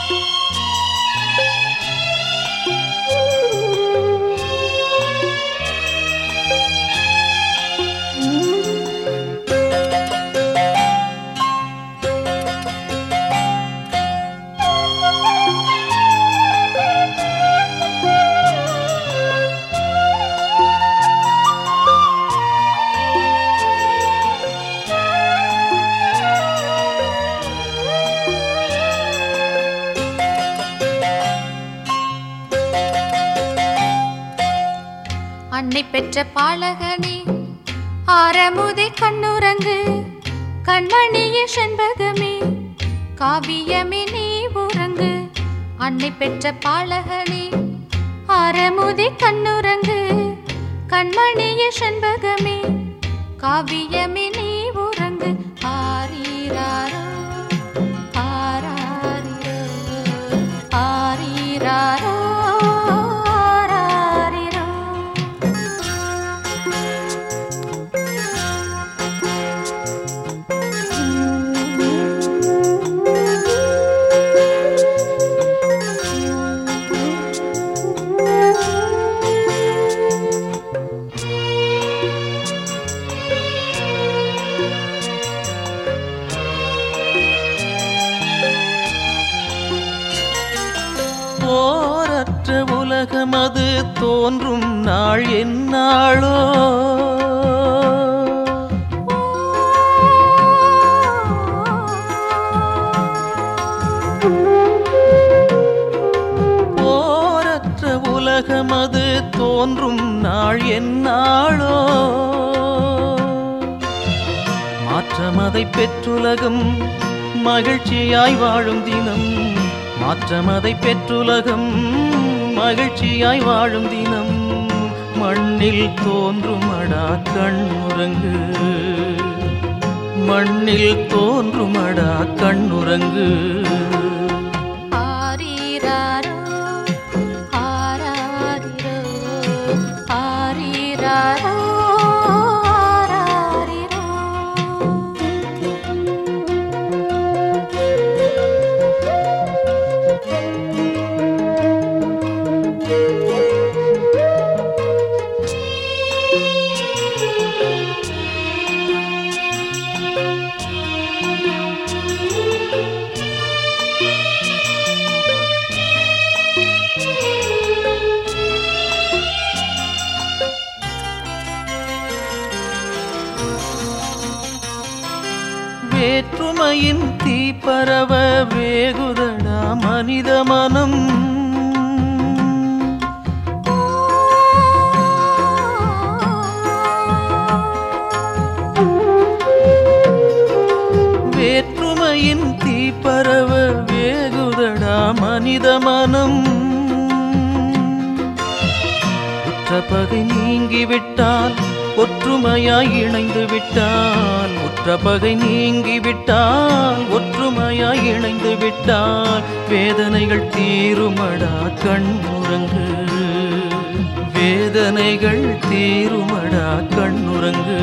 அன்னை பெற்ற பாலகனே ஆரமுதை கண்ணுறங்கு, கண்மணியே செண்பகமே காவியமே நீ உறங்கு. அன்னை பெற்ற பாலகனே ஆரமுதை கண்ணுறங்கு, கண்மணியே செண்பகமே காவியமே நீ உறங்கு. ஆரீராரோ ஆராரிரோ ஆரீராரோ. போரற்ற உலகமது தோன்றும் நாள் எந்நாளோ, போரற்ற உலகமது தோன்றும் நாள் எந்நாளோ. மாற்றமதை பெற்றுலகம் மகிழ்ச்சியாய் வாழும் தினம், மாற்றமதை பெற்றுலகம் மகிழ்ச்சியாய் வாழும் தினம். மண்ணில் தோன்றுமடா கண்ணுறங்கு, மண்ணில் தோன்றுமடா கண்ணுறங்கு. ஆரீராரோ ஆராரிரோ ஆரீராரோ. வேற்றுமையின் தீப்பரவ வேகுதடா மனித மனம், வேற்றுமையின் தீப்பரவ வேகுதடா மனித மனம். உற்ற பகை நீங்கிவிட்டால் ஒற்றுமையாய் இணைந்து விட்டால், உற்ற பகை நீங்கிவிட்டால் ஒற்றுமையாய் இணைந்து விட்டால், வேதனைகள் தீருமடா கண்ணுறங்கு, வேதனைகள் தீருமடா கண்ணுறங்கு.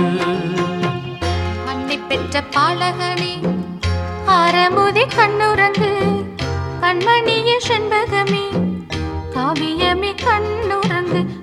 அன்னை பெற்ற பாலகனே ஆரமுதை கண்ணுறங்கு, கண்மணியே செண்பகமே காவியமே கண்ணுறங்கு.